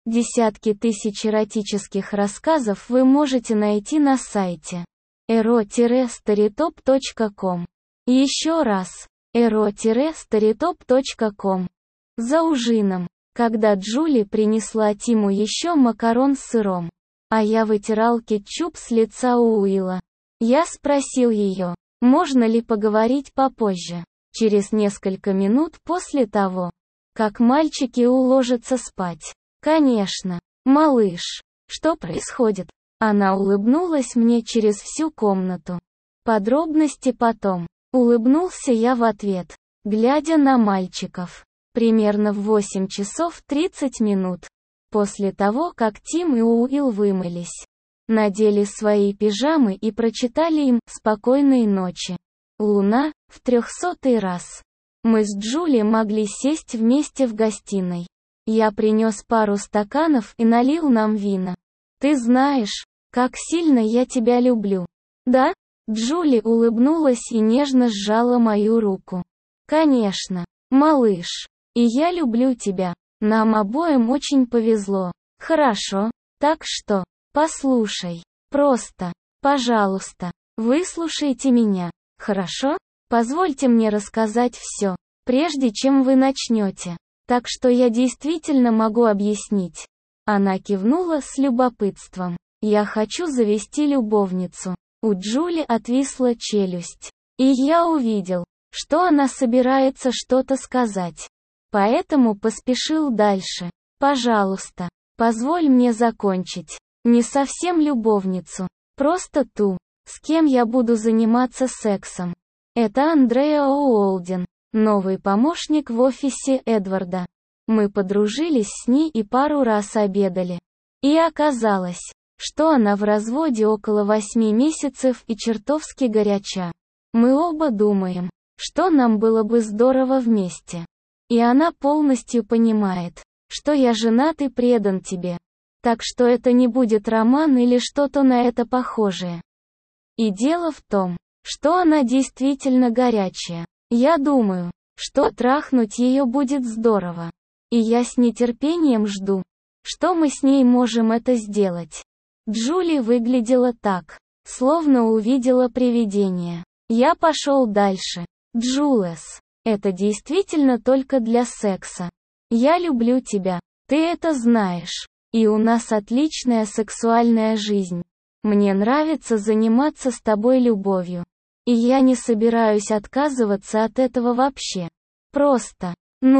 Десятки тысяч эротических рассказов вы можете найти на сайте ero-storytop.com. Еще раз, ero-storytop.com. За ужином, когда Джули принесла Тиму еще макарон с сыром, а я вытирал кетчуп с лица Уилла, я спросил ее, можно ли поговорить попозже, через несколько минут после того, как мальчики уложатся спать. Конечно, малыш. Что происходит? Она улыбнулась мне через всю комнату. Подробности потом. Улыбнулся я в ответ, глядя на мальчиков. Примерно в 8 часов 30 минут. После того, как Тим и Уилл вымылись, надели свои пижамы и прочитали им «Спокойной ночи, Луна» в 300-й раз. Мы с Джули могли сесть вместе в гостиной. Я принес пару стаканов и налил нам вина. Ты знаешь, как сильно я тебя люблю. Да? Джули улыбнулась и нежно сжала мою руку. Конечно, малыш. И я люблю тебя. Нам обоим очень повезло. Хорошо. Так что, послушай. Просто, пожалуйста, выслушайте меня. Хорошо? Позвольте мне рассказать все, прежде чем вы начнете. Так что я действительно могу объяснить. Она кивнула с любопытством. Я хочу завести любовницу. У Джули отвисла челюсть. И я увидел, что она собирается что-то сказать. Поэтому поспешил дальше. Пожалуйста, позволь мне закончить. Не совсем любовницу. Просто ту, с кем я буду заниматься сексом. Это Андреа Уолден, новый помощник в офисе Эдварда. Мы подружились с ней и пару раз обедали. И оказалось, что она в разводе около 8 месяцев и чертовски горяча. Мы оба думаем, что нам было бы здорово вместе. И она полностью понимает, что я женат и предан тебе. Так что это не будет роман или что-то на это похожее. И дело в том, что она действительно горячая. Я думаю, что трахнуть ее будет здорово. И я с нетерпением жду, что мы с ней можем это сделать. Джули выглядела так, словно увидела привидение. Я пошел дальше. Джулес, это действительно только для секса. Я люблю тебя, ты это знаешь. И у нас отличная сексуальная жизнь. Мне нравится заниматься с тобой любовью. И я не собираюсь отказываться от этого вообще. Просто,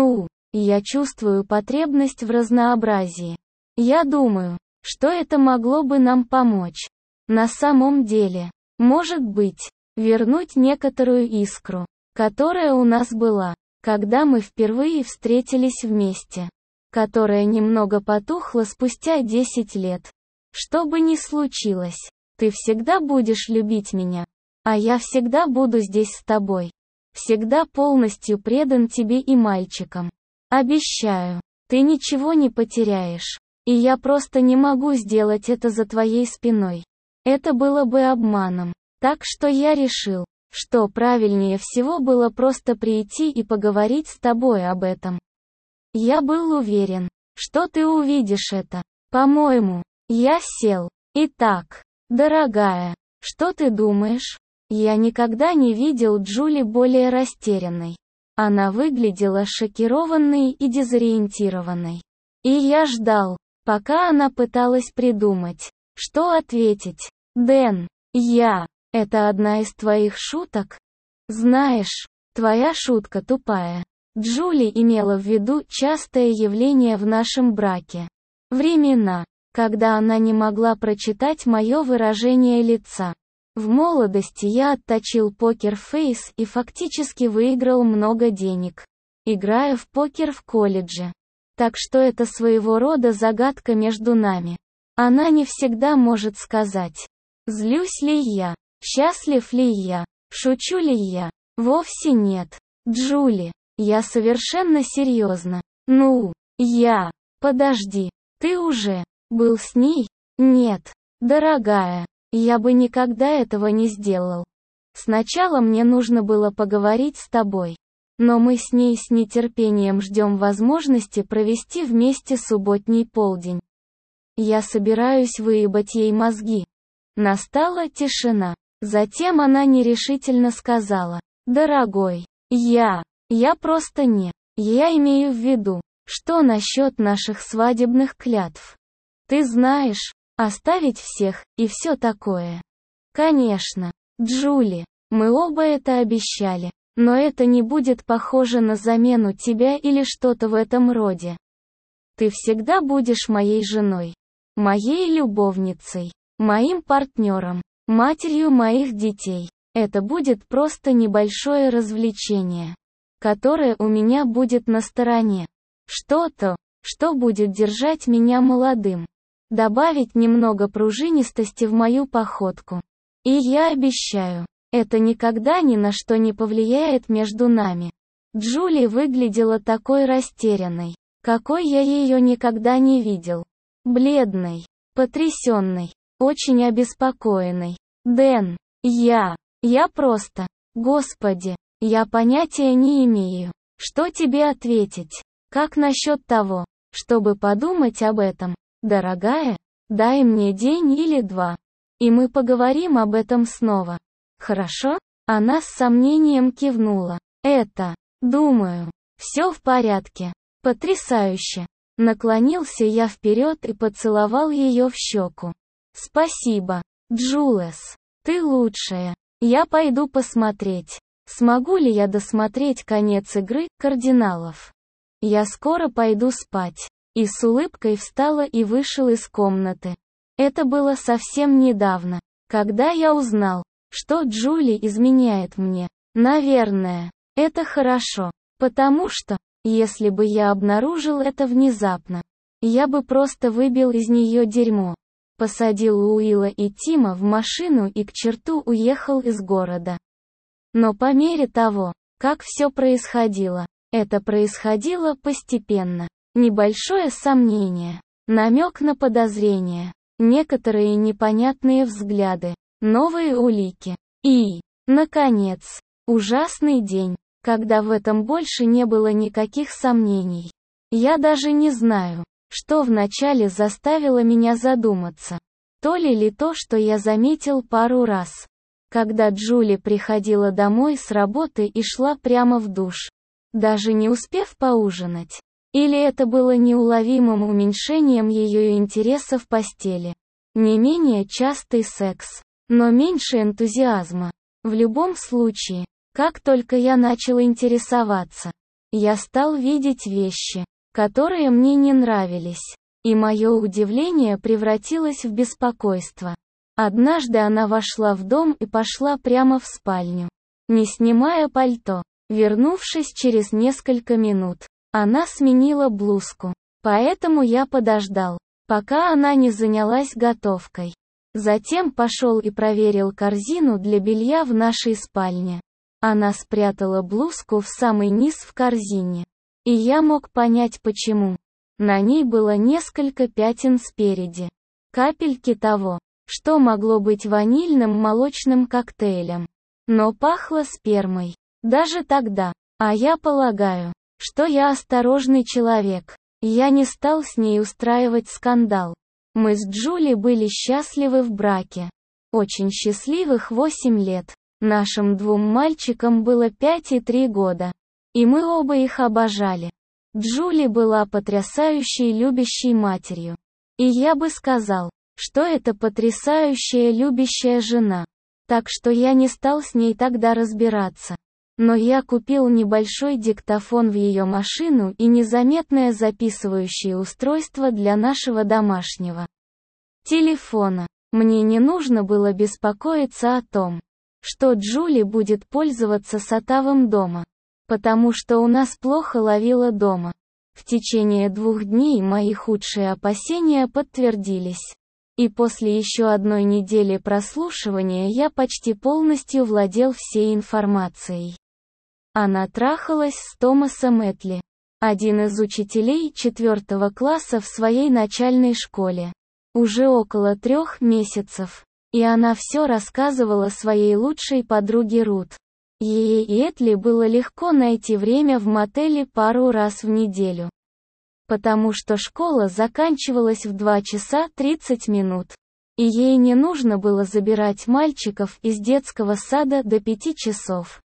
я чувствую потребность в разнообразии. Я думаю, что это могло бы нам помочь. На самом деле, может быть, вернуть некоторую искру, которая у нас была, когда мы впервые встретились вместе, которая немного потухла спустя 10 лет. Что бы ни случилось, ты всегда будешь любить меня, а я всегда буду здесь с тобой. Всегда полностью предан тебе и мальчикам. Обещаю, ты ничего не потеряешь. И я просто не могу сделать это за твоей спиной. Это было бы обманом. Так что я решил, что правильнее всего было просто прийти и поговорить с тобой об этом. Я был уверен, что ты увидишь это. По-моему, я сел. Итак, дорогая, что ты думаешь? Я никогда не видел Джули более растерянной. Она выглядела шокированной и дезориентированной. И я ждал, пока она пыталась придумать, что ответить. Дэн, это одна из твоих шуток? Знаешь, твоя шутка тупая. Джули имела в виду частое явление в нашем браке. Времена, когда она не могла прочитать мое выражение лица. В молодости я отточил покер-фейс и фактически выиграл много денег, играя в покер в колледже. Так что это своего рода загадка между нами. Она не всегда может сказать, злюсь ли я, счастлив ли я, шучу ли я. Вовсе нет. Джули, я совершенно серьезно. Подожди, ты уже был с ней? Нет, дорогая. Я бы никогда этого не сделал. Сначала мне нужно было поговорить с тобой. Но мы с ней с нетерпением ждем возможности провести вместе субботний полдень. Я собираюсь выебать ей мозги. Настала тишина. Затем она нерешительно сказала: «Дорогой, я просто не. Я имею в виду, что насчет наших свадебных клятв? Ты знаешь, оставить всех, и все такое». «Конечно, Джули, мы оба это обещали, но это не будет похоже на замену тебя или что-то в этом роде. Ты всегда будешь моей женой, моей любовницей, моим партнером, матерью моих детей. Это будет просто небольшое развлечение, которое у меня будет на стороне. Что-то, что будет держать меня молодым. Добавить немного пружинистости в мою походку. И я обещаю, это никогда ни на что не повлияет между нами». Джули выглядела такой растерянной, какой я ее никогда не видел. Бледной, потрясенной, очень обеспокоенной. «Дэн, я просто... Господи, я понятия не имею, что тебе ответить. Как насчет того, чтобы подумать об этом, дорогая? Дай мне день или два, и мы поговорим об этом снова. Хорошо?» Она с сомнением кивнула. Думаю, все в порядке. Потрясающе. Наклонился я вперед и поцеловал ее в щеку. «Спасибо, Джулес. Ты лучшая. Я пойду посмотреть, смогу ли я досмотреть конец игры кардиналов. Я скоро пойду спать». И с улыбкой встала и вышел из комнаты. Это было совсем недавно, когда я узнал, что Джули изменяет мне. Наверное, это хорошо, потому что, если бы я обнаружил это внезапно, я бы просто выбил из нее дерьмо. Посадил Уилла и Тима в машину и к черту уехал из города. Но по мере того, как все происходило, это происходило постепенно. Небольшое сомнение, намек на подозрение, некоторые непонятные взгляды, новые улики. И, наконец, ужасный день, когда в этом больше не было никаких сомнений. Я даже не знаю, что вначале заставило меня задуматься. То ли то, что я заметил пару раз, когда Джули приходила домой с работы и шла прямо в душ, даже не успев поужинать. Или это было неуловимым уменьшением ее интереса в постели. Не менее частый секс, но меньше энтузиазма. В любом случае, как только я начал интересоваться, я стал видеть вещи, которые мне не нравились. И мое удивление превратилось в беспокойство. Однажды она вошла в дом и пошла прямо в спальню, не снимая пальто. Вернувшись через несколько минут, она сменила блузку. Поэтому я подождал, пока она не занялась готовкой. Затем пошел и проверил корзину для белья в нашей спальне. Она спрятала блузку в самый низ в корзине. И я мог понять почему. На ней было несколько пятен спереди. Капельки того, что могло быть ванильным молочным коктейлем. Но пахло спермой. Даже тогда. А я полагаю, что я осторожный человек. Я не стал с ней устраивать скандал. Мы с Джули были счастливы в браке. Очень счастливых 8 лет. Нашим 2 мальчикам было 5 и 3 года. И мы оба их обожали. Джули была потрясающей любящей матерью. И я бы сказал, что это потрясающая любящая жена. Так что я не стал с ней тогда разбираться. Но я купил небольшой диктофон в ее машину и незаметное записывающее устройство для нашего домашнего телефона. Мне не нужно было беспокоиться о том, что Джули будет пользоваться сотовым дома, потому что у нас плохо ловило дома. В течение 2 дней мои худшие опасения подтвердились. И после еще 1 недели прослушивания я почти полностью владел всей информацией. Она трахалась с Томасом Этли, один из учителей 4 класса в своей начальной школе. Уже около 3 месяцев. И она все рассказывала своей лучшей подруге Рут. Ей и Этли было легко найти время в мотеле пару раз в неделю. Потому что школа заканчивалась в 2 часа 30 минут. И ей не нужно было забирать мальчиков из детского сада до 5 часов.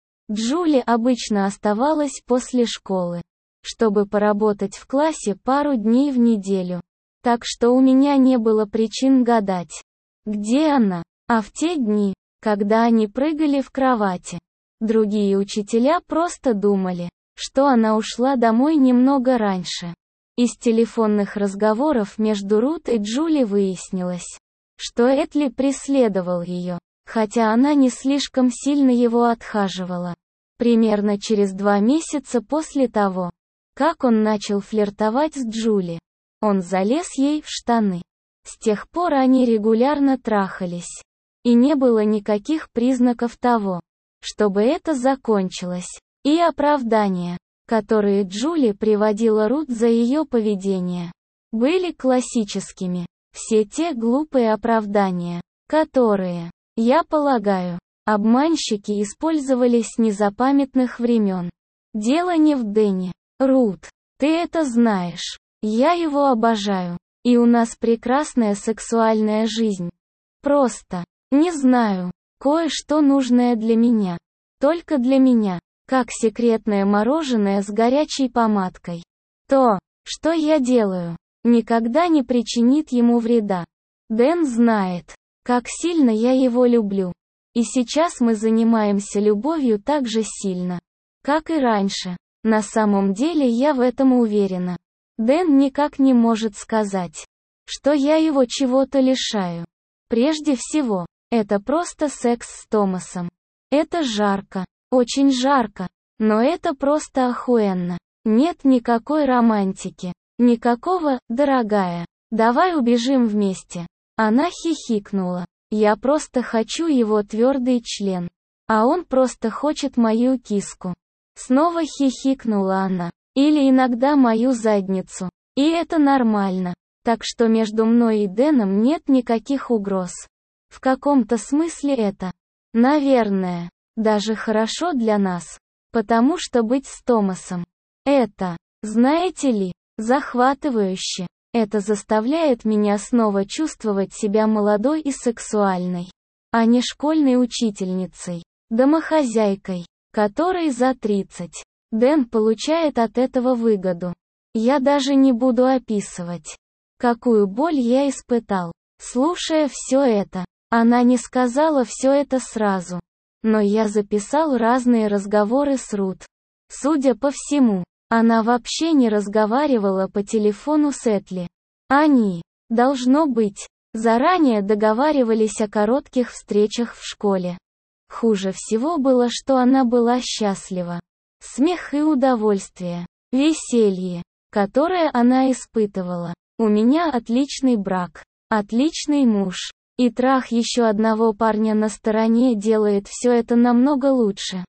Джули обычно оставалась после школы, чтобы поработать в классе пару дней в неделю. Так что у меня не было причин гадать, где она. А в те дни, когда они прыгали в кровати, другие учителя просто думали, что она ушла домой немного раньше. Из телефонных разговоров между Рут и Джули выяснилось, что Этли преследовал ее, хотя она не слишком сильно его отхаживала. Примерно через 2 месяца после того, как он начал флиртовать с Джули, он залез ей в штаны. С тех пор они регулярно трахались. И не было никаких признаков того, чтобы это закончилось. И оправдания, которые Джули приводила Рут за ее поведение, были классическими. Все те глупые оправдания, которые, я полагаю, обманщики использовали с незапамятных времен. Дело не в Дэне. Рут, ты это знаешь. Я его обожаю. И у нас прекрасная сексуальная жизнь. Просто, не знаю, кое-что нужное для меня. Только для меня, как секретное мороженое с горячей помадкой. То, что я делаю, никогда не причинит ему вреда. Дэн знает, как сильно я его люблю. И сейчас мы занимаемся любовью так же сильно, как и раньше. На самом деле я в этом уверена. Дэн никак не может сказать, что я его чего-то лишаю. Прежде всего, это просто секс с Томасом. Это жарко, очень жарко, но это просто охуенно. Нет никакой романтики, никакого «дорогая, давай убежим вместе». Она хихикнула. Я просто хочу его твердый член. А он просто хочет мою киску. Снова хихикнула она. Или иногда мою задницу. И это нормально. Так что между мной и Дэном нет никаких угроз. В каком-то смысле это, наверное, даже хорошо для нас. Потому что быть с Томасом, это, знаете ли, захватывающе. Это заставляет меня снова чувствовать себя молодой и сексуальной, а не школьной учительницей, домохозяйкой, которой за 30. Дэн получает от этого выгоду. Я даже не буду описывать, какую боль я испытал, слушая все это. Она не сказала все это сразу. Но я записал разные разговоры с Рут. Судя по всему, она вообще не разговаривала по телефону с Этли. Они, должно быть, заранее договаривались о коротких встречах в школе. Хуже всего было, что она была счастлива. Смех и удовольствие, веселье, которое она испытывала. У меня отличный брак, отличный муж. И трах еще одного парня на стороне делает все это намного лучше.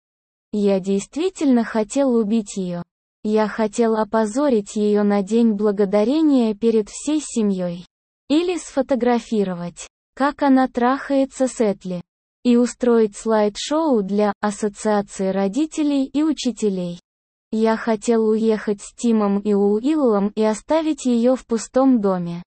Я действительно хотел убить ее. Я хотел опозорить ее на День Благодарения перед всей семьей. Или сфотографировать, как она трахается с Этли. И устроить слайд-шоу для Ассоциации родителей и учителей. Я хотел уехать с Тимом и Уиллом и оставить ее в пустом доме.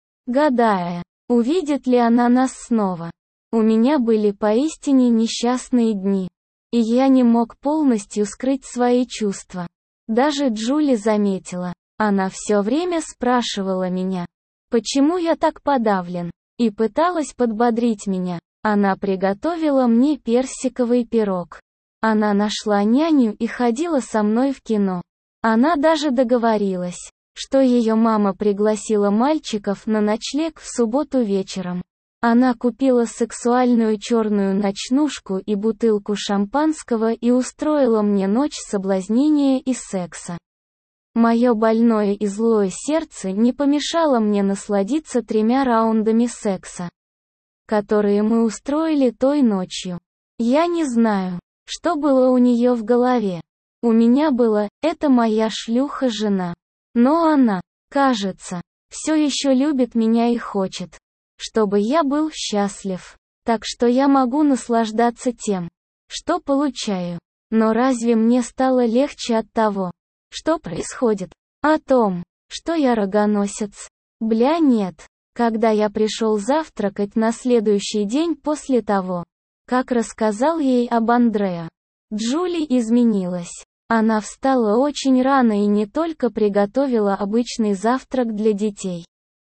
Гадая, увидит ли она нас снова. У меня были поистине несчастные дни. И я не мог полностью скрыть свои чувства. Даже Джули заметила. Она все время спрашивала меня, почему я так подавлен, и пыталась подбодрить меня. Она приготовила мне персиковый пирог. Она нашла няню и ходила со мной в кино. Она даже договорилась, что ее мама пригласила мальчиков на ночлег в субботу вечером. Она купила сексуальную черную ночнушку и бутылку шампанского и устроила мне ночь соблазнения и секса. Мое больное и злое сердце не помешало мне насладиться 3 раундами секса, которые мы устроили той ночью. Я не знаю, что было у нее в голове. У меня было, это моя шлюха-жена. Но она, кажется, все еще любит меня и хочет, чтобы я был счастлив. Так что я могу наслаждаться тем, что получаю. Но разве мне стало легче от того, что происходит? О том, что я рогоносец? Бля, нет. Когда я пришел завтракать на следующий день после того, как рассказал ей об Андреа, Джули изменилась. Она встала очень рано и не только приготовила обычный завтрак для детей,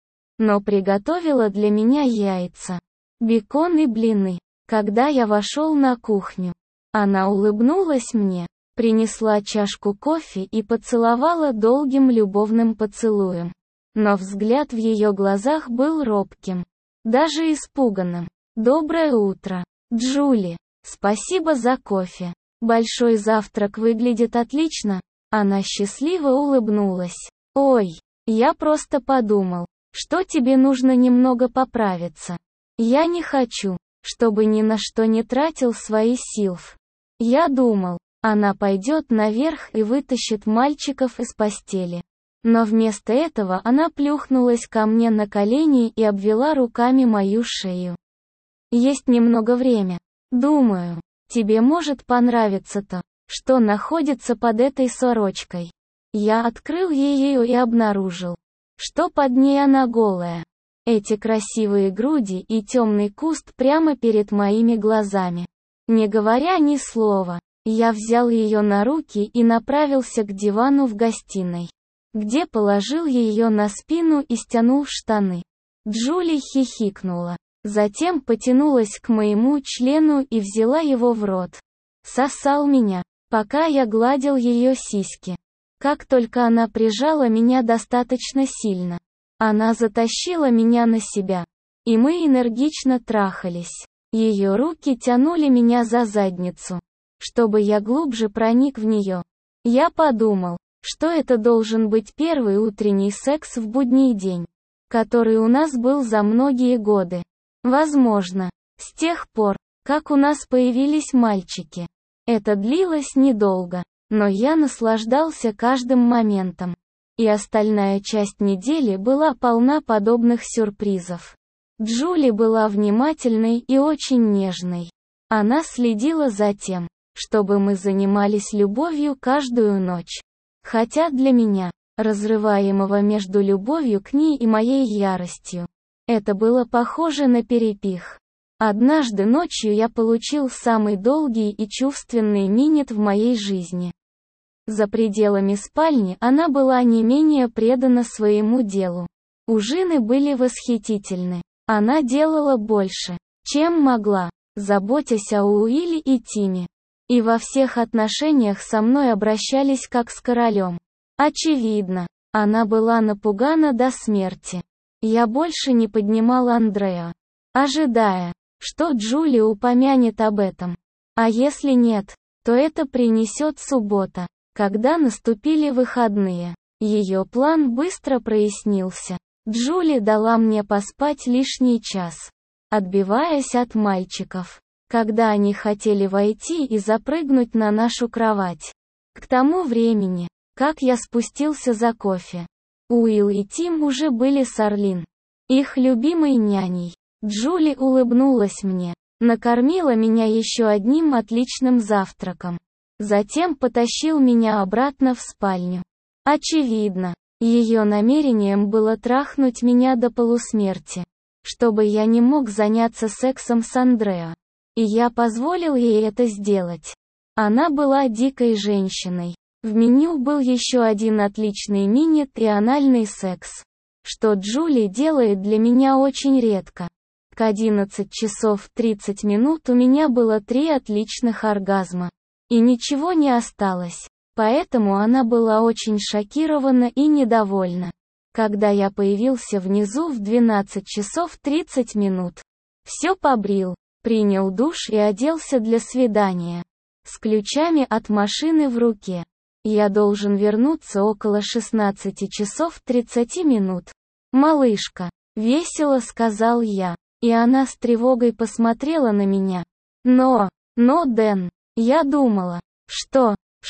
но приготовила для меня яйца, бекон и блины. Когда я вошел на кухню, она улыбнулась мне, принесла чашку кофе и поцеловала долгим любовным поцелуем. Но взгляд в ее глазах был робким, даже испуганным. «Доброе утро, Джули. Спасибо за кофе. Большой завтрак выглядит отлично». Она счастливо улыбнулась. «Ой, я просто подумал, что тебе нужно немного поправиться. Я не хочу, чтобы ни на что не тратил свои силы. Я думал, она пойдет наверх и вытащит мальчиков из постели. Но вместо этого она плюхнулась ко мне на колени и обвела руками мою шею. Есть немного время. Думаю, тебе может понравиться то, что находится под этой сорочкой». Я открыл ее и обнаружил, что под ней она голая. Эти красивые груди и темный куст прямо перед моими глазами. Не говоря ни слова, я взял ее на руки и направился к дивану в гостиной, где положил ее на спину и стянул штаны. Джули хихикнула, затем потянулась к моему члену и взяла его в рот. Сосал меня, пока я гладил ее сиськи. Как только она прижала меня достаточно сильно, она затащила меня на себя, и мы энергично трахались. Ее руки тянули меня за задницу, чтобы я глубже проник в нее. Я подумал, что это должен быть первый утренний секс в будний день, который у нас был за многие годы. Возможно, с тех пор, как у нас появились мальчики. Это длилось недолго, но я наслаждался каждым моментом. И остальная часть недели была полна подобных сюрпризов. Джули была внимательной и очень нежной. Она следила за тем, чтобы мы занимались любовью каждую ночь. Хотя для меня, разрываемого между любовью к ней и моей яростью, это было похоже на перепих. Однажды ночью я получил самый долгий и чувственный минет в моей жизни. За пределами спальни она была не менее предана своему делу. Ужины были восхитительны. Она делала больше, чем могла, заботясь о Уилле и Тиме. И во всех отношениях со мной обращались как с королем. Очевидно, она была напугана до смерти. Я больше не поднимал Андреа, ожидая, что Джули упомянет об этом. А если нет, то это принесет суббота, когда наступили выходные. Ее план быстро прояснился. Джули дала мне поспать лишний час, отбиваясь от мальчиков, когда они хотели войти и запрыгнуть на нашу кровать. К тому времени, как я спустился за кофе, Уилл и Тим уже были с Орлин, их любимой няней. Джули улыбнулась мне, накормила меня еще одним отличным завтраком. Затем потащил меня обратно в спальню. Очевидно, ее намерением было трахнуть меня до полусмерти, чтобы я не мог заняться сексом с Андреа. И я позволил ей это сделать. Она была дикой женщиной. В меню был еще один отличный минет и анальный секс, что Джули делает для меня очень редко. К 11 часов 30 минут у меня было 3 отличных оргазма. И ничего не осталось. Поэтому она была очень шокирована и недовольна, когда я появился внизу в 12 часов 30 минут. Все побрил, принял душ и оделся для свидания. С ключами от машины в руке. Я должен вернуться около 16 часов 30 минут. «Малышка», — весело сказал я, и она с тревогой посмотрела на меня. Но, Дэн, я думала, что,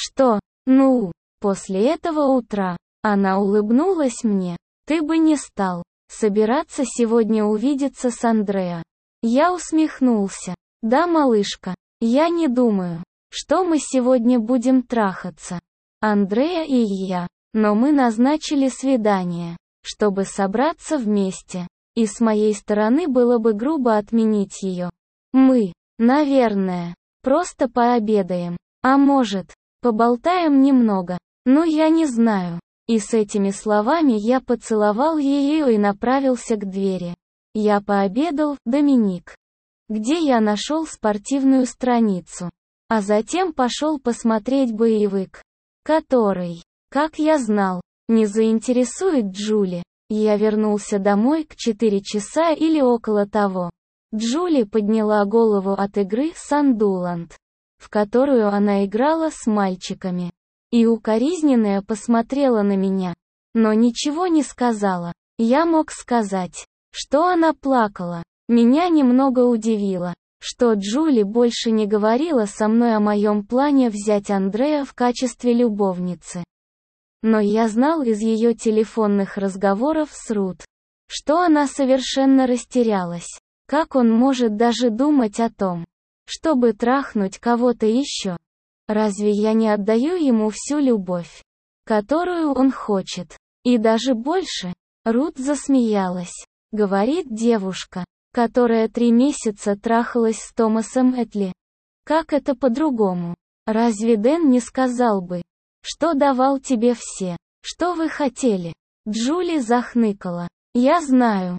после этого утра, она улыбнулась мне, ты бы не стал собираться сегодня увидеться с Андреа. Я усмехнулся. Да, малышка, Я не думаю, что мы сегодня будем трахаться. Андреа и я. Но мы назначили свидание, чтобы собраться вместе. И с моей стороны было бы грубо отменить ее. Мы, наверное, просто пообедаем. А может, поболтаем немного. Ну я не знаю. И с этими словами я поцеловал ее и направился к двери. Я пообедал, Доминик. Где я нашел спортивную страницу. А затем пошел посмотреть боевик. Который, как я знал, не заинтересует Джули. Я вернулся домой к 4 часа или около того. Джули подняла голову от игры Сандуланд, в которую она играла с мальчиками. И укоризненная посмотрела на меня. Но ничего не сказала. Я мог сказать, что она плакала. Меня немного удивило, что Джули больше не говорила со мной о моем плане взять Андреа в качестве любовницы. Но я знал из ее телефонных разговоров с Рут, что она совершенно растерялась. Как он может даже думать о том, чтобы трахнуть кого-то еще? Разве я не отдаю ему всю любовь, которую он хочет? И даже больше? Рут засмеялась. Говорит девушка, которая 3 месяца трахалась с Томасом Этли. Как это по-другому? Разве Дэн не сказал бы, что давал тебе все, что вы хотели? Джули захныкала. Я знаю,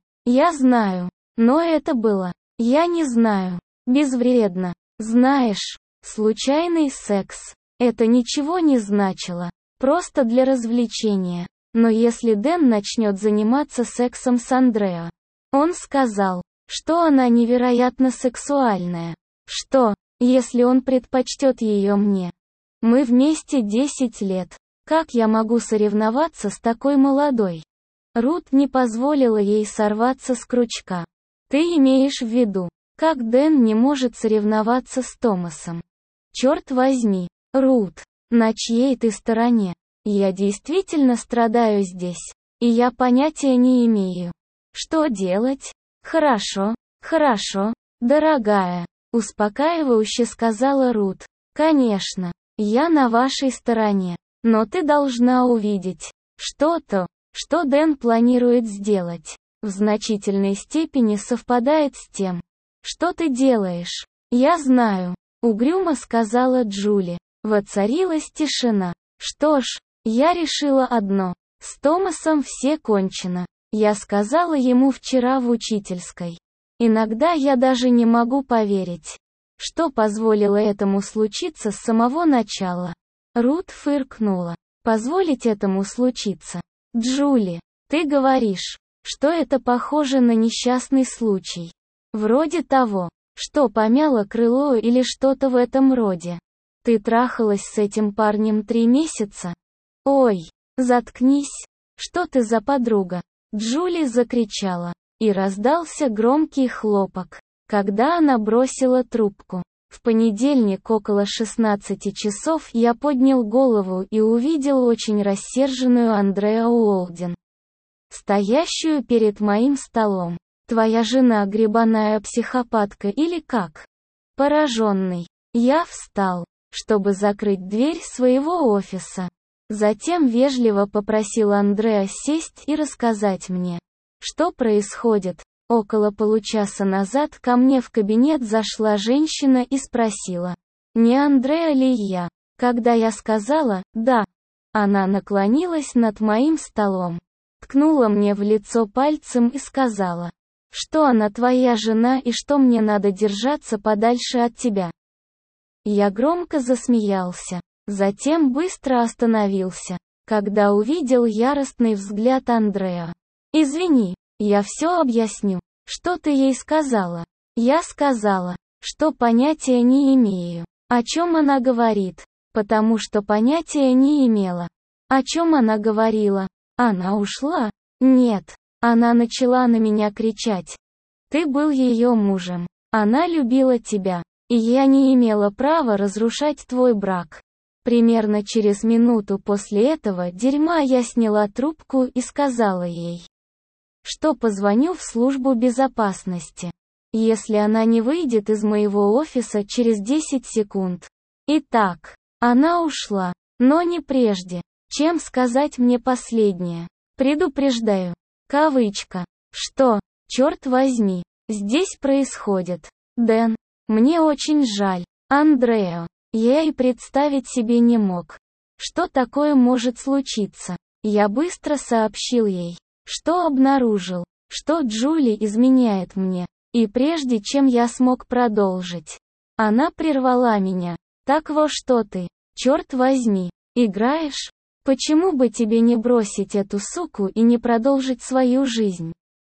но это было, я не знаю, безвредно. Знаешь, случайный секс. Это ничего не значило, просто для развлечения. Но если Дэн начнет заниматься сексом с Андреа, он сказал, что она невероятно сексуальная. Что, если он предпочтет ее мне? Мы вместе 10 лет. Как я могу соревноваться с такой молодой? Рут не позволила ей сорваться с крючка. Ты имеешь в виду, как Дэн не может соревноваться с Томасом? Черт возьми, Рут, на чьей ты стороне? Я действительно страдаю здесь, и я понятия не имею, что делать. Хорошо, дорогая, успокаивающе сказала Рут. Конечно, я на вашей стороне, но ты должна увидеть, что то, что Дэн планирует сделать, в значительной степени совпадает с тем, что ты делаешь. Я знаю, угрюмо сказала Джули. Воцарилась тишина. Что ж, я решила одно. С Томасом все кончено. Я сказала ему вчера в учительской. Иногда я даже не могу поверить, что позволило этому случиться с самого начала. Рут фыркнула. Позволить этому случиться? Джули, ты говоришь, что это похоже на несчастный случай. Вроде того, что помяло крыло или что-то в этом роде. Ты трахалась с этим парнем 3 месяца? Ой, заткнись. Что ты за подруга? Джули закричала, и раздался громкий хлопок, когда она бросила трубку. В понедельник около 16 часов я поднял голову и увидел очень рассерженную Андреа Уолден, стоящую перед моим столом. Твоя жена гребаная психопатка или как? Пораженный, я встал, чтобы закрыть дверь своего офиса. Затем вежливо попросил Андреа сесть и рассказать мне, что происходит. Около получаса назад ко мне в кабинет зашла женщина и спросила, не Андреа ли я. Когда я сказала «да», она наклонилась над моим столом, ткнула мне в лицо пальцем и сказала, что она твоя жена и что мне надо держаться подальше от тебя. Я громко засмеялся, затем быстро остановился, когда увидел яростный взгляд Андреа. «Извини, я все объясню. Что ты ей сказала?» Я сказала, что понятия не имею, о чем она говорит, потому что понятия не имела. О чем она говорила? Она ушла? Нет. Она начала на меня кричать. Ты был ее мужем. Она любила тебя. И я не имела права разрушать твой брак. Примерно через минуту после этого дерьма я сняла трубку и сказала ей, что позвоню в службу безопасности. если она не выйдет из моего офиса через 10 секунд. Итак, она ушла, но не прежде, чем сказать мне последнее. Предупреждаю. Кавычка. Что, черт возьми, здесь происходит? Дэн, мне очень жаль. Андрео, я и представить себе не мог, что такое может случиться. Я быстро сообщил ей, что обнаружил, что Джули изменяет мне. И прежде чем я смог продолжить, она прервала меня. Так во что ты, черт возьми, играешь? Почему бы тебе не бросить эту суку и не продолжить свою жизнь?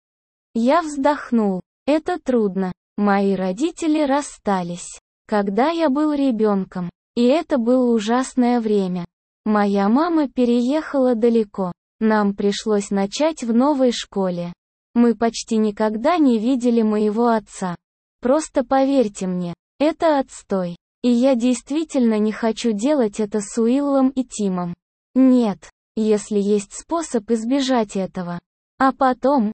Я вздохнул. Это трудно. Мои родители расстались, когда я был ребенком, и это было ужасное время. Моя мама переехала далеко. Нам пришлось начать в новой школе. Мы почти никогда не видели моего отца. Просто поверьте мне, это отстой. И я действительно не хочу делать это с Уиллом и Тимом. Нет, если есть способ избежать этого. А потом,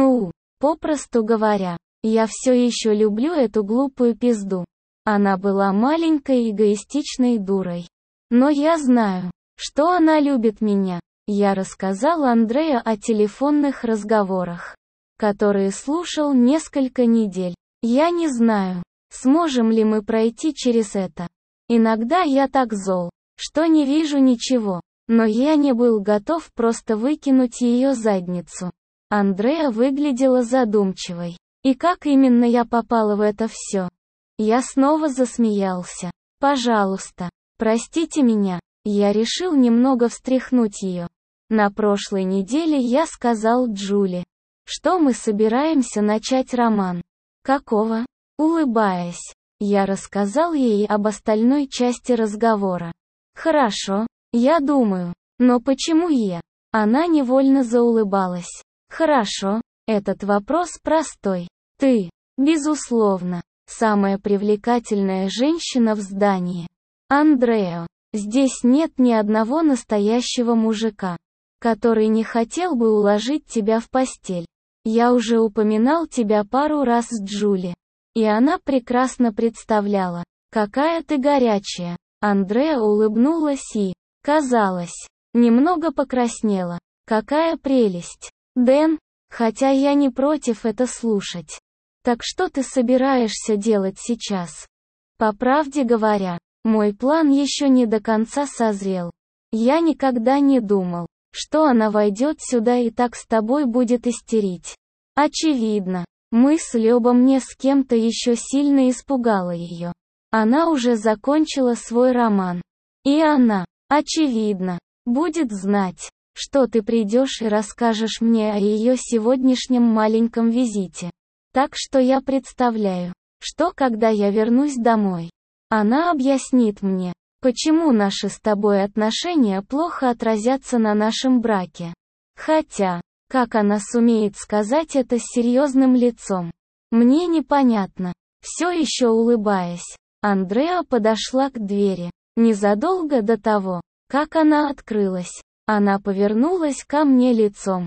попросту говоря, я все еще люблю эту глупую пизду. Она была маленькой эгоистичной дурой. Но я знаю, что она любит меня. Я рассказал Андрею о телефонных разговорах, которые слушал несколько недель. Я не знаю, сможем ли мы пройти через это. Иногда я так зол, что не вижу ничего, но я не был готов просто выкинуть ее задницу. Андреа выглядела задумчивой. И как именно я попала в это все? Я снова засмеялся. Пожалуйста, простите меня. Я решил немного встряхнуть ее. На прошлой неделе я сказал Джули, что мы собираемся начать роман. Какого? Улыбаясь, я рассказал ей об остальной части разговора. Хорошо, я думаю. Но почему я? Она невольно заулыбалась. Хорошо, этот вопрос простой. Ты, безусловно, самая привлекательная женщина в здании. Андрео, здесь нет ни одного настоящего мужика, который не хотел бы уложить тебя в постель. Я уже упоминал тебя пару раз с Джули. И она прекрасно представляла, какая ты горячая. Андреа улыбнулась и, казалось, немного покраснела. Какая прелесть. Дэн, хотя я не против это слушать. Так что ты собираешься делать сейчас? По правде говоря, мой план еще не до конца созрел. Я никогда не думал, что она войдет сюда и так с тобой будет истерить. Очевидно, мысль обо мне с кем-то еще сильно испугала ее. Она уже закончила свой роман. И она, очевидно, будет знать, что ты придешь и расскажешь мне о ее сегодняшнем маленьком визите. Так что я представляю, что когда я вернусь домой, она объяснит мне, почему наши с тобой отношения плохо отразятся на нашем браке. Хотя, как она сумеет сказать это с серьезным лицом? Мне непонятно. Все еще улыбаясь, Андреа подошла к двери. Незадолго до того, как она открылась, она повернулась ко мне лицом.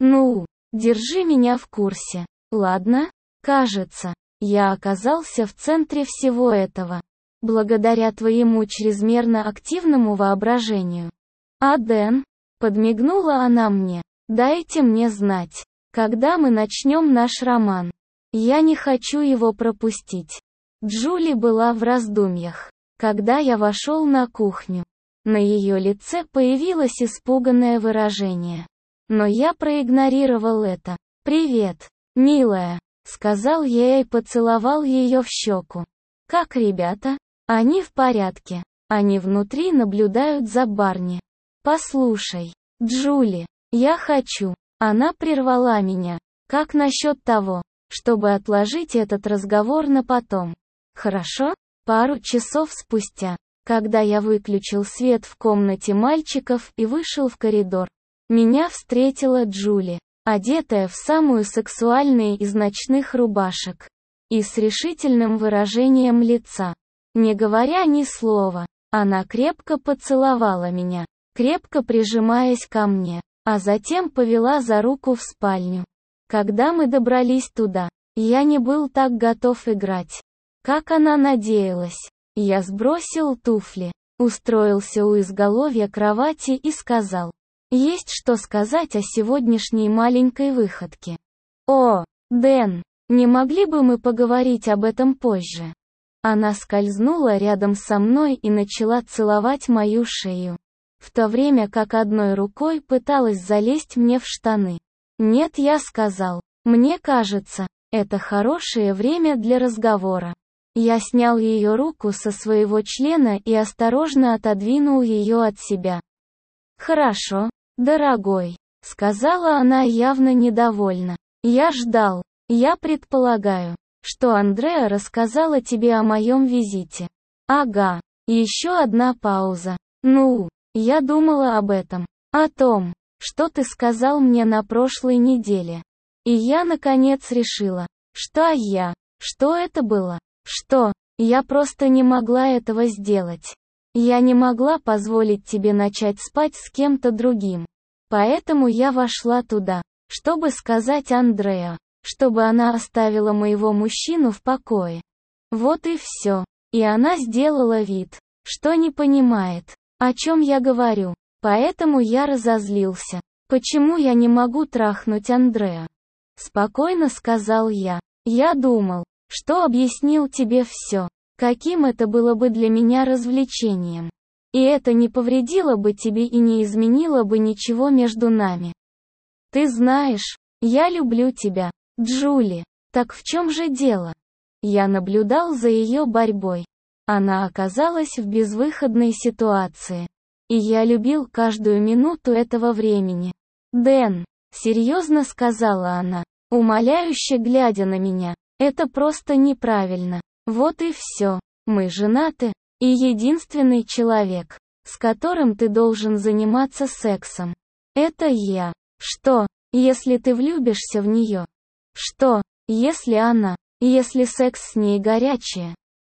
Держи меня в курсе. Ладно? Кажется, я оказался в центре всего этого. Благодаря твоему чрезмерно активному воображению. А Дэн? Подмигнула она мне. Дайте мне знать, когда мы начнем наш роман. Я не хочу его пропустить. Джули была в раздумьях, когда я вошел на кухню. На ее лице появилось испуганное выражение. Но я проигнорировал это. «Привет, милая», — сказал я и поцеловал ее в щеку. «Как ребята? Они в порядке. Они внутри наблюдают за Барни. Послушай, Джули, я хочу». Она прервала меня. «Как насчет того, чтобы отложить этот разговор на потом?» Хорошо? Пару часов спустя, когда я выключил свет в комнате мальчиков и вышел в коридор, меня встретила Джули, одетая в самую сексуальную из ночных рубашек, и с решительным выражением лица. Не говоря ни слова, она крепко поцеловала меня, крепко прижимаясь ко мне, а затем повела за руку в спальню. Когда мы добрались туда, Я не был так готов играть, как она надеялась. Я сбросил туфли, устроился у изголовья кровати и сказал: «Есть что сказать о сегодняшней маленькой выходке. О, Дэн, не могли бы мы поговорить об этом позже?» Она скользнула рядом со мной и начала целовать мою шею, в то время как одной рукой пыталась залезть мне в штаны. «Нет», я сказал, «мне кажется, это хорошее время для разговора». Я снял ее руку со своего члена и осторожно отодвинул ее от себя. «Хорошо, дорогой», — сказала она явно недовольна. «Я ждал. Я предполагаю, что Андреа рассказала тебе о моем визите». «Ага». Еще одна пауза. «Ну, я думала об этом. О том, что ты сказал мне на прошлой неделе. И я наконец решила, что это было. Что? Я просто не могла этого сделать. Я не могла позволить тебе начать спать с кем-то другим. Поэтому я вошла туда, чтобы сказать Андреа, чтобы она оставила моего мужчину в покое. Вот и все. И она сделала вид, что не понимает, о чем я говорю. Поэтому я разозлился. Почему я не могу трахнуть Андреа? Спокойно сказал я. Я думал, что объяснил тебе все, каким это было бы для меня развлечением. И это не повредило бы тебе и не изменило бы ничего между нами. Ты знаешь, я люблю тебя, Джули. Так в чем же дело? Я наблюдал за ее борьбой. Она оказалась в безвыходной ситуации. И я любил каждую минуту этого времени. «Дэн», — серьезно сказала она, умоляюще глядя на меня, «это просто неправильно. Вот и все. Мы женаты, и единственный человек, с которым ты должен заниматься сексом, это я. Что, если ты влюбишься в нее? Что, если секс с ней горячее?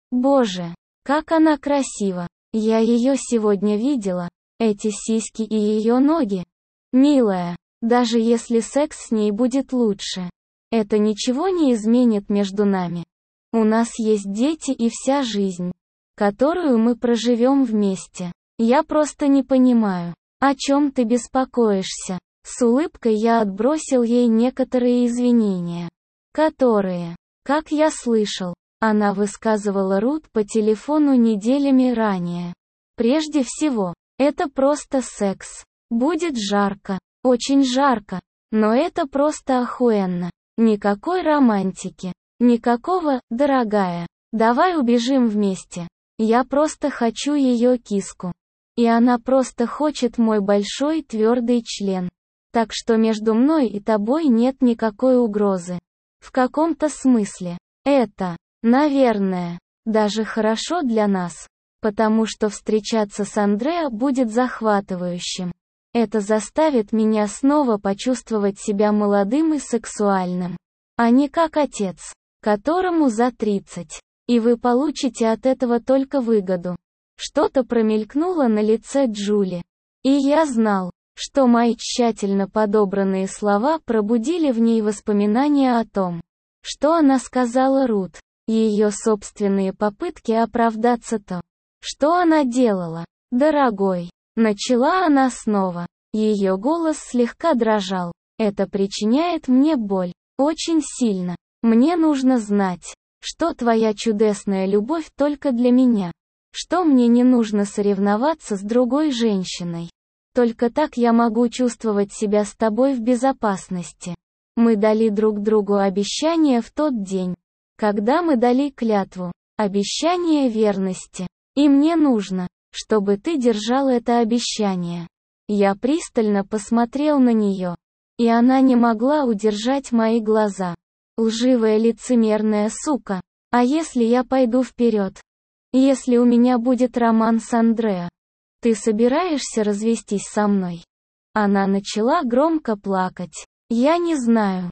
Боже, как она красива. Я ее сегодня видела, эти сиськи и ее ноги. Милая, даже если секс с ней будет лучше, это ничего не изменит между нами. У нас есть дети и вся жизнь, которую мы проживем вместе. Я просто не понимаю, о чем ты беспокоишься». С улыбкой я отбросил ей некоторые извинения, которые, как я слышал, она высказывала Рут по телефону неделями ранее. Прежде всего, это просто секс. Будет жарко, очень жарко, но это просто охуенно. Никакой романтики, никакого «дорогая, давай убежим вместе». Я просто хочу ее киску. И она просто хочет мой большой твердый член. Так что между мной и тобой нет никакой угрозы. В каком-то смысле, это, наверное, даже хорошо для нас. Потому что встречаться с Андреа будет захватывающим. Это заставит меня снова почувствовать себя молодым и сексуальным. А не как отец, которому за 30. И вы получите от этого только выгоду. Что-то промелькнуло на лице Джули. И я знал, что мои тщательно подобранные слова пробудили в ней воспоминания о том, что она сказала Рут, ее собственные попытки оправдаться то, что она делала. «Дорогой», — начала она снова. Ее голос слегка дрожал. «Это причиняет мне боль. Очень сильно. Мне нужно знать, что твоя чудесная любовь только для меня. Что мне не нужно соревноваться с другой женщиной. Только так я могу чувствовать себя с тобой в безопасности. Мы дали друг другу обещание в тот день, когда мы дали клятву, обещание верности. И мне нужно, чтобы ты держал это обещание». Я пристально посмотрел на нее, и она не могла удержать мои глаза. Лживая лицемерная сука. А если я пойду вперед? Если у меня будет роман с Андреа? Ты собираешься развестись со мной? Она начала громко плакать. Я не знаю,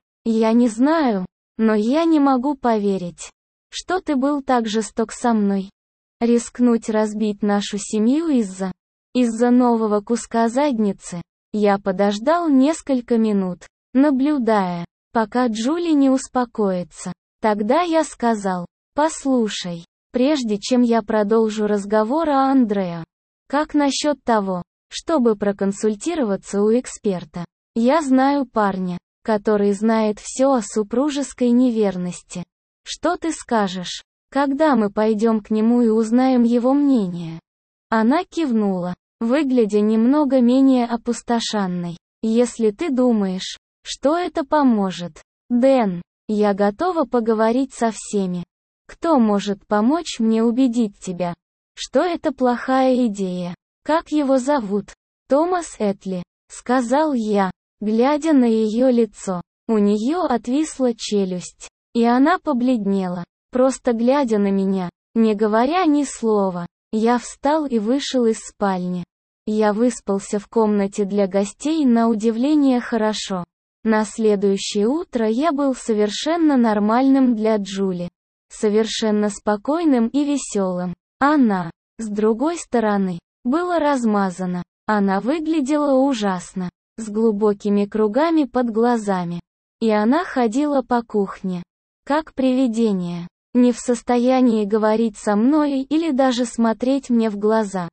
но я не могу поверить, что ты был так жесток со мной. Рискнуть разбить нашу семью из-за нового куска задницы. Я подождал несколько минут, наблюдая, пока Джули не успокоится. Тогда я сказал: «Послушай, прежде чем я продолжу разговор о Андреа, как насчет того, чтобы проконсультироваться у эксперта? Я знаю парня, который знает все о супружеской неверности. Что ты скажешь, когда мы пойдем к нему и узнаем его мнение?» Она кивнула, выглядя немного менее опустошенной. «Если ты думаешь, что это поможет, Дэн, я готова поговорить со всеми. Кто может помочь мне убедить тебя, что это плохая идея? Как его зовут?» «Томас Этли», — сказал я, глядя на ее лицо. У нее отвисла челюсть, и она побледнела, просто глядя на меня, не говоря ни слова. Я встал и вышел из спальни. Я выспался в комнате для гостей на удивление хорошо. На следующее утро я был совершенно нормальным для Джули. Совершенно спокойным и веселым. Она, с другой стороны, была размазана. Она выглядела ужасно, с глубокими кругами под глазами. И она ходила по кухне, как привидение, не в состоянии говорить со мной или даже смотреть мне в глаза.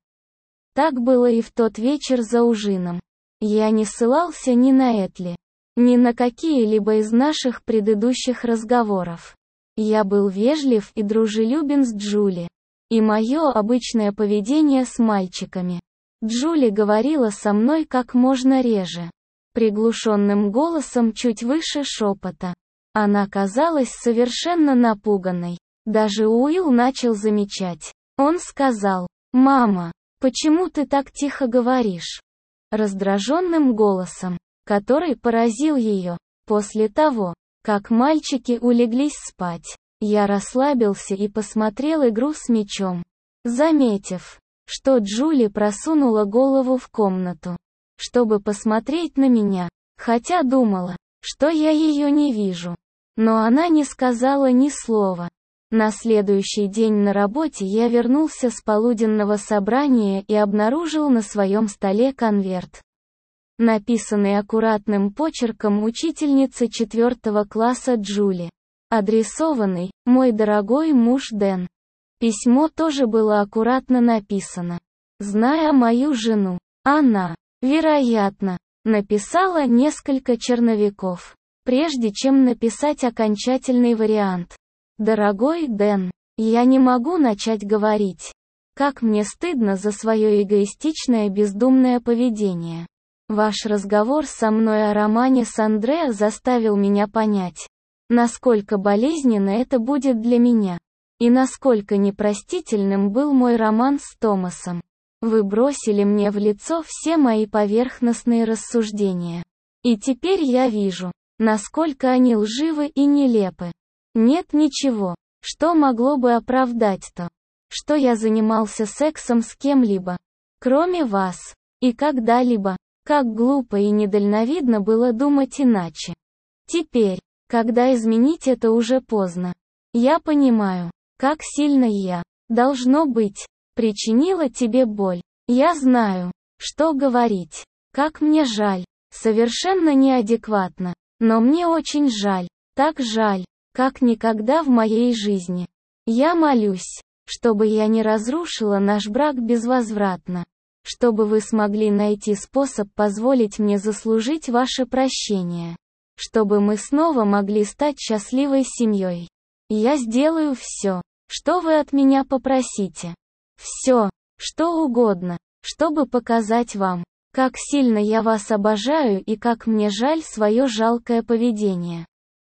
Так было и в тот вечер за ужином. Я не ссылался ни на Этли, ни на какие-либо из наших предыдущих разговоров. Я был вежлив и дружелюбен с Джули. И мое обычное поведение с мальчиками. Джули говорила со мной как можно реже, приглушенным голосом чуть выше шепота. Она казалась совершенно напуганной. Даже Уилл начал замечать. Он сказал: «Мама, почему ты так тихо говоришь?» Раздраженным голосом, который поразил ее. После того, как мальчики улеглись спать, я расслабился и посмотрел игру с мячом, заметив, что Джули просунула голову в комнату, чтобы посмотреть на меня, хотя думала, что я ее не вижу. Но она не сказала ни слова. На следующий день на работе я вернулся с полуденного собрания и обнаружил на своем столе конверт, написанный аккуратным почерком учительницы 4 класса Джули, адресованный «Мой дорогой муж Дэн». Письмо тоже было аккуратно написано. Зная мою жену, она, вероятно, написала несколько черновиков, прежде чем написать окончательный вариант. «Дорогой Дэн, я не могу начать говорить. Как мне стыдно за свое эгоистичное бездумное поведение. Ваш разговор со мной о романе с Андреа заставил меня понять, насколько болезненно это будет для меня, и насколько непростительным был мой роман с Томасом. Вы бросили мне в лицо все мои поверхностные рассуждения. И теперь я вижу, насколько они лживы и нелепы. Нет ничего, что могло бы оправдать то, что я занимался сексом с кем-либо, кроме вас, и когда-либо. Как глупо и недальновидно было думать иначе. Теперь, когда изменить это уже поздно, я понимаю, как сильно я, должно быть, причинила тебе боль. Я знаю, что говорить. Как мне жаль. Совершенно неадекватно. Но мне очень жаль. Так жаль, как никогда в моей жизни. Я молюсь, чтобы я не разрушила наш брак безвозвратно. Чтобы вы смогли найти способ позволить мне заслужить ваше прощение. Чтобы мы снова могли стать счастливой семьей. Я сделаю все, что вы от меня попросите. Все, что угодно, чтобы показать вам, как сильно я вас обожаю и как мне жаль свое жалкое поведение.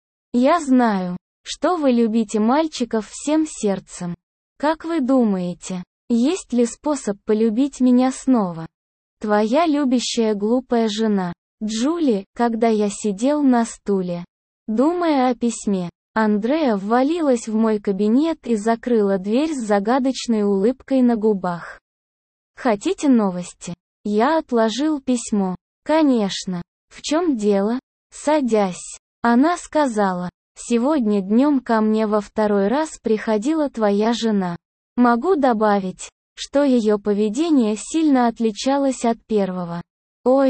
Я знаю, что вы любите мальчиков всем сердцем. Как вы думаете, есть ли способ полюбить меня снова? Твоя любящая глупая жена, Джули. Когда я сидел на стуле, думая о письме, Андреа ввалилась в мой кабинет и закрыла дверь с загадочной улыбкой на губах. Хотите новости? Я отложил письмо. Конечно. В чем дело? Садясь. Она сказала, сегодня днем ко мне во второй раз приходила твоя жена. Могу добавить, что ее поведение сильно отличалось от первого. Ой,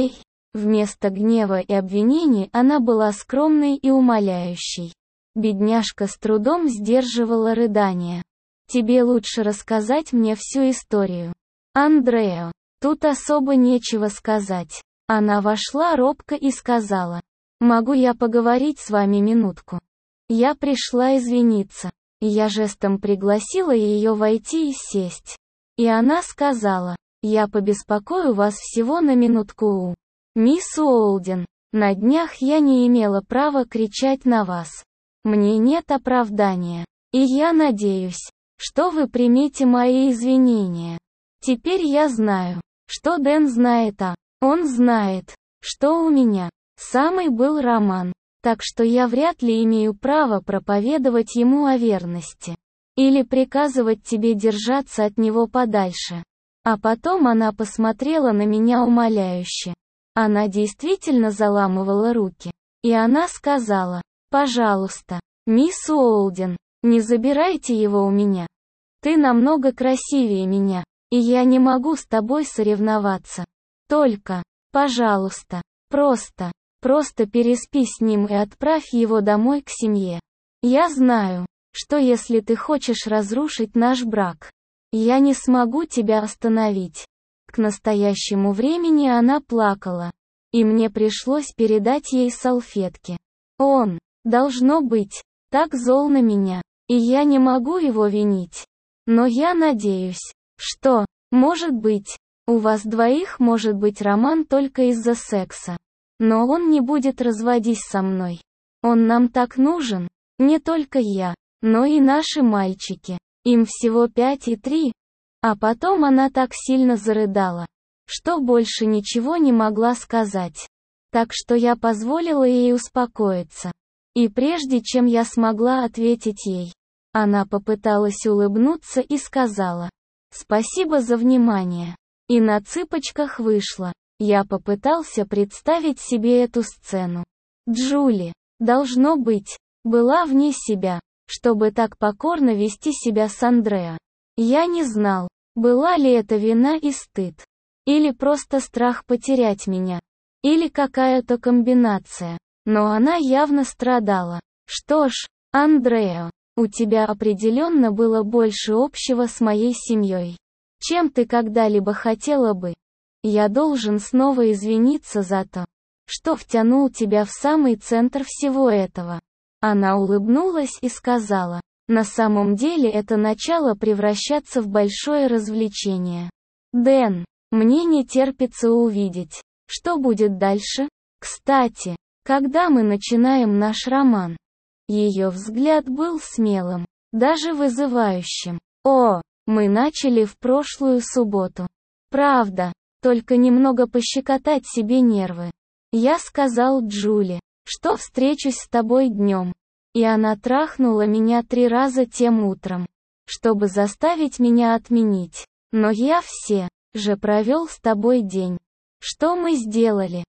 Вместо гнева и обвинений она была скромной и умоляющей. Бедняжка с трудом сдерживала рыдания. «Тебе лучше рассказать мне всю историю, Андрео. Тут особо нечего сказать». Она вошла робко и сказала: «Могу я поговорить с вами минутку?» Я пришла извиниться. Я жестом пригласила ее войти и сесть. И она сказала: «Я побеспокою вас всего на минутку, мисс Уолден. На днях я не имела права кричать на вас. Мне нет оправдания. И я надеюсь, что вы примете мои извинения. Теперь я знаю, что Дэн знает, а он знает, что у меня самый был роман, так что я вряд ли имею право проповедовать ему о верности. Или приказывать тебе держаться от него подальше». А потом она посмотрела на меня умоляюще. Она действительно заламывала руки. И она сказала: «Пожалуйста, мисс Уолден, не забирайте его у меня. Ты намного красивее меня, и я не могу с тобой соревноваться. Только, пожалуйста, просто переспи с ним и отправь его домой к семье. Я знаю, что если ты хочешь разрушить наш брак, я не смогу тебя остановить». К настоящему времени она плакала, и мне пришлось передать ей салфетки. Он, должно быть, так зол на меня, и я не могу его винить. Но я надеюсь, что, может быть, у вас двоих может быть роман только из-за секса. Но он не будет разводись со мной. Он нам так нужен, не только я, но и наши мальчики. Им всего 5 и 3. А потом она так сильно зарыдала, что больше ничего не могла сказать. Так что я позволила ей успокоиться. И прежде чем я смогла ответить ей, она попыталась улыбнуться и сказала: «Спасибо за внимание». И на цыпочках вышла. Я попытался представить себе эту сцену. Джули, должно быть, была вне себя, чтобы так покорно вести себя с Андреа. Я не знал, была ли это вина и стыд, или просто страх потерять меня, или какая-то комбинация. Но она явно страдала. Что ж, Андреа, у тебя определенно было больше общего с моей семьей, чем ты когда-либо хотела бы. Я должен снова извиниться за то, что втянул тебя в самый центр всего этого». Она улыбнулась и сказала: «На самом деле это начало превращаться в большое развлечение. Дэн, мне не терпится увидеть, что будет дальше. Кстати, когда мы начинаем наш роман?» Ее взгляд был смелым, даже вызывающим. «О, мы начали в прошлую субботу. Правда, только немного пощекотать себе нервы. Я сказал Джули, что встречусь с тобой днем. И она трахнула меня 3 раза тем утром, чтобы заставить меня отменить. Но я все же провел с тобой день. Что мы сделали?»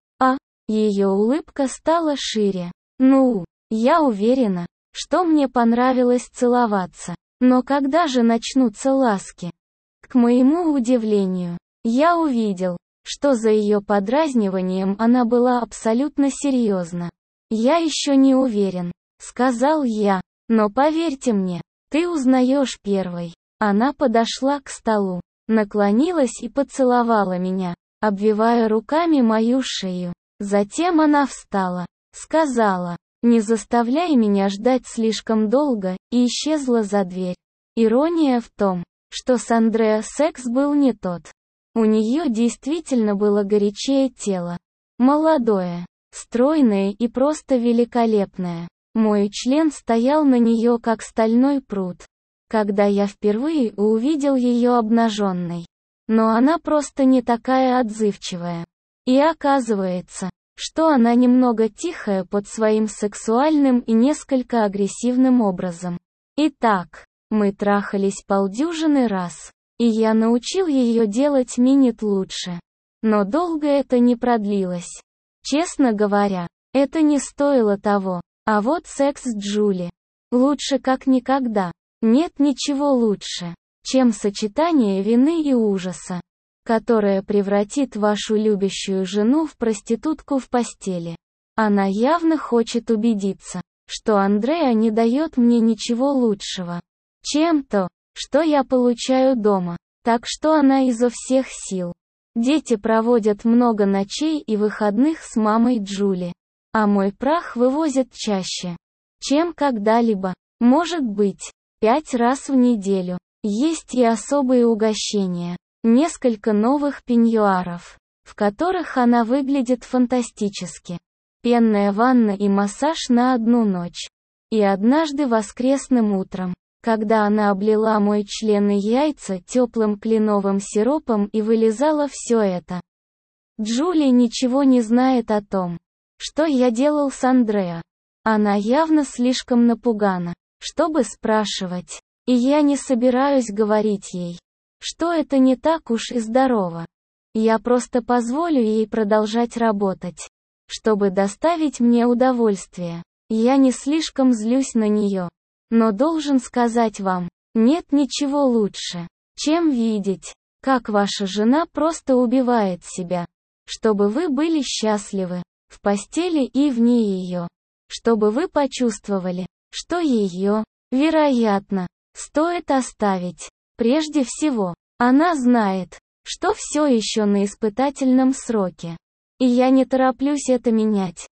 Ее улыбка стала шире. «Ну, я уверена, что мне понравилось целоваться. Но когда же начнутся ласки?» К моему удивлению, я увидел, что за ее подразниванием она была абсолютно серьезна. «Я еще не уверен», — сказал я, — «но поверьте мне, ты узнаешь первой». Она подошла к столу, наклонилась и поцеловала меня, обвивая руками мою шею. Затем она встала, сказала: «Не заставляй меня ждать слишком долго», и исчезла за дверь. Ирония в том, что с Андреа секс был не тот. У нее действительно было горячее тело. Молодое, стройное и просто великолепное. Мой член стоял на нее как стальной прут, когда я впервые увидел ее обнаженной. Но она просто не такая отзывчивая. И оказывается, что она немного тихая под своим сексуальным и несколько агрессивным образом. Итак, мы трахались 50 раз, и я научил ее делать минет лучше. Но долго это не продлилось. Честно говоря, это не стоило того. А вот секс с Джули. Лучше как никогда. Нет ничего лучше, чем сочетание вины и ужаса. которая превратит вашу любящую жену в проститутку в постели. Она явно хочет убедиться, что Андреа не дает мне ничего лучшего, чем то, что я получаю дома, так что она изо всех сил. Дети проводят много ночей и выходных с мамой Джули, а мой прах вывозят чаще, чем когда-либо, может быть, 5 раз в неделю. Есть и особые угощения, несколько новых пеньюаров, в которых она выглядит фантастически. Пенная ванна и массаж на одну ночь. И однажды воскресным утром, когда она облила мой член и яйца теплым кленовым сиропом и вылизала все это. Джули ничего не знает о том, что я делал с Андреа. Она явно слишком напугана, чтобы спрашивать. И я не собираюсь говорить ей, что это не так уж и здорово. Я просто позволю ей продолжать работать, чтобы доставить мне удовольствие. Я не слишком злюсь на нее, но должен сказать вам, нет ничего лучше, чем видеть, как ваша жена просто убивает себя, чтобы вы были счастливы, в постели и вне ее, чтобы вы почувствовали, что ее, вероятно, стоит оставить. Прежде всего, она знает, что все еще на испытательном сроке. И я не тороплюсь это менять.